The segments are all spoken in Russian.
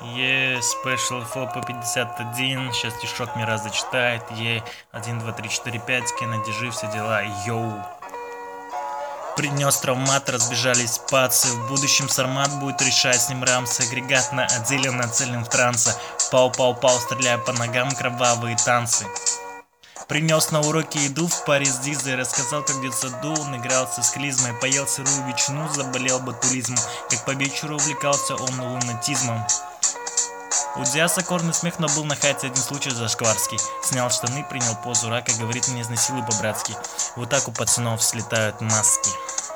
Special FOPA 51, сейчас стишок мне раз зачитает. 1, 2, 3, 4, 5, кинодержи, все дела, йоу. Принес травмат, разбежались пацы. В будущем Сармат будет решать с ним рамсы. Агрегат на отделе нацелен в транса. Пау-пау-пау, стреляя по ногам, кровавые танцы. Принес на уроки еду в паре с Дизой. Рассказал, как в детсаду он игрался с клизмой. Поел сырую ветчину, заболел ботулизмом. Как по вечеру увлекался он лунатизмом. У Диаса корный смех, но был на хате один случай зашкварский. Снял штаны, принял позу рака, говорит, мне изнасилуй по-братски. Вот так у пацанов слетают маски.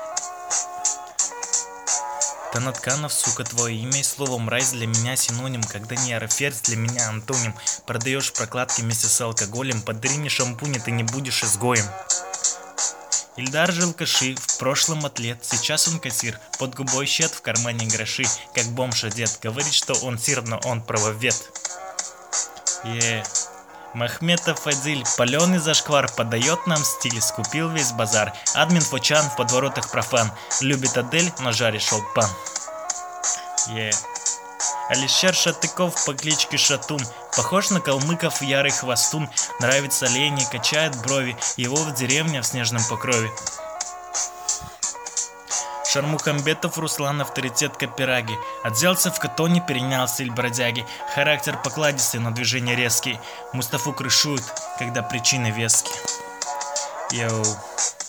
Танатканов, сука, твое имя и слово мразь для меня синоним. Когда не аэроферзь, для меня антоним. Продаешь прокладки вместе с алкоголем. Подари мне шампунь, ты не будешь изгоем. Ильдар Желкаши, в прошлом атлет, сейчас он кассир, под губой щет, в кармане гроши, как бомж одет, говорит, что он сир, но он правовед. Махметов Адиль, паленый зашквар, подает нам стиль, скупил весь базар, админ Фочан, в подворотах профан, любит Адель, но жарит шелпан. Алишер Шатыков по кличке Шатун, похож на калмыков ярый хвостун, нравится лени, качает брови, его в деревне в снежном покрове. Шармухамбетов Руслан, авторитет Капераги, отделся в Катоне, перенял стиль бродяги, характер покладистый, но движения резкие, Мустафу крышуют, когда причины веские. Йоу.